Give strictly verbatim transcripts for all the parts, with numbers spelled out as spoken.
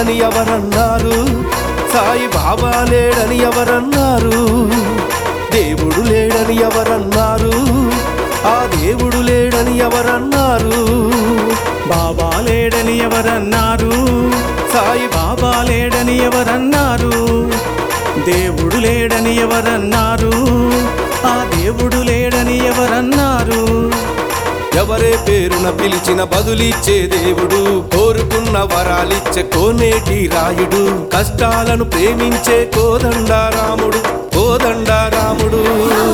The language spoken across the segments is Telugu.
లేడని ఎవరన్నారు? సాయి బాబా లేడని ఎవరన్నారు? దేవుడు లేడని ఎవరన్నారు? ఆ దేవుడు లేడని ఎవరన్నారు? బాబా లేడని ఎవరన్నారు? సాయి బాబా లేడని ఎవరన్నారు? దేవుడు లేడని ఎవరన్నారు? ఆ దేవుడు లేడని ఎవరన్నారు? ఎవరే పేరున పిలిచిన బదులిచ్చే దేవుడు, కోరుకున్న వరాలిచ్చే కోనేటి రాయుడు, కష్టాలను ప్రేమించే కోదండరాముడు కోదండరాముడు.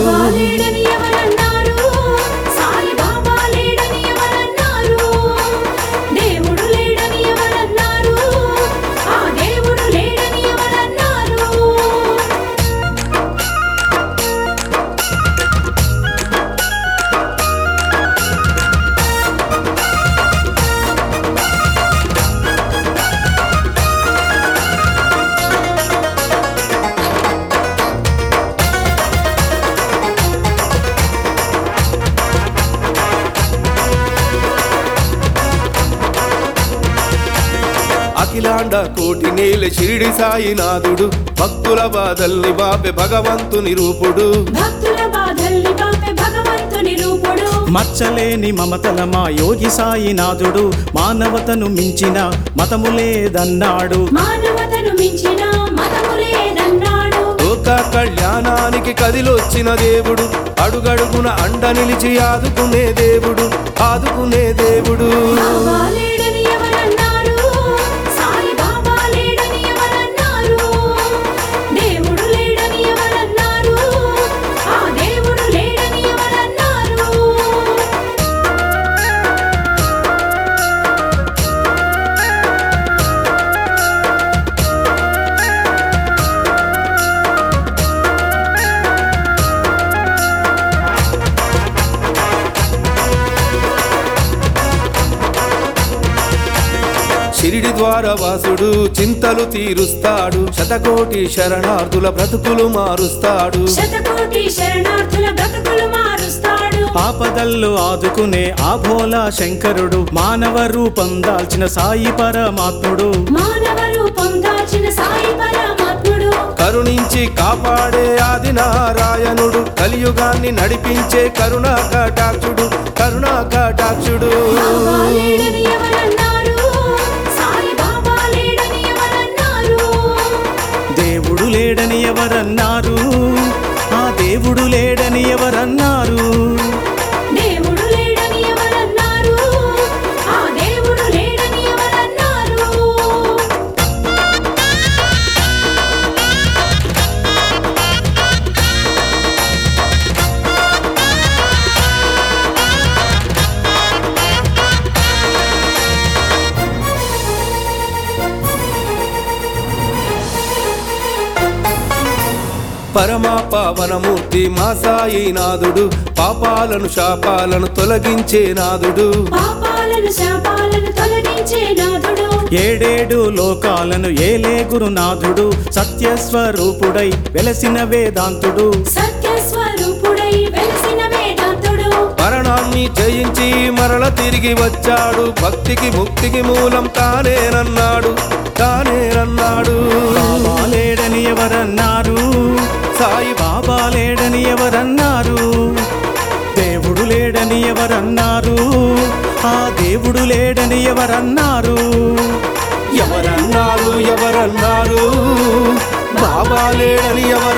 అఖిలాండ కోటి నేల షిరిడి సాయినాథుడు, భక్తుల బాధల్ని బాపే భగవంతుని రూపుడు. మచ్చలేని మమతల మా యోగి సాయినాథుడు, మానవతను మించిన మతము లేదన్నాడు. లోక కళ్యాణానికి కదిలొచ్చిన దేవుడు, అడుగడుగున అండ నిలిచి ఆదుకునే దేవుడు ఆదుకునే దేవుడు. షిరిడి ద్వారవాసుడు చింతలు తీరుస్తాడు, శతకోటి శరణార్థుల బ్రతుకులు మారుస్తాడు. ఆపదల్లో ఆదుకునే ఆ భోలా శంకరుడు, మానవ రూపం దాల్చిన సాయి పరమాత్ముడు. కరుణించి కాపాడే ఆది నారాయణుడు, కలియుగాన్ని నడిపించే కరుణా కటాక్షుడు కరుణా కటాక్షుడు. దేవుడు లేడని ఎవరన్నారు? ఆ దేవుడు లేడని ఎవరన్నారు? దేవుడు లేడని ఎవరన్నారు? ఆ దేవుడు లేడని ఎవరన్నారు? పరమా పావనమూర్తి మా సాయినాథుడు, పాపాలను శాపాలను తొలగించే నాథుడు. ఏడేడు లోకాలను ఏలే గురునాథుడు, సత్యస్వరూపుడై వెలసిన వేదాంతుడు. మరణాన్ని జయించి మరల తిరిగి వచ్చాడు, భక్తికి ముక్తికి మూలం తానేనన్నాడు తానేనన్నాడు. బాబా లేడని ఎవరన్నారు? సాయి బాబా లేడని ఎవరన్నారు? దేవుడు లేడని ఎవరన్నారు? ఆ దేవుడు లేడని ఎవరన్నారు? ఎవరన్నారు ఎవరన్నారు? బాబా లేడని ఎవరు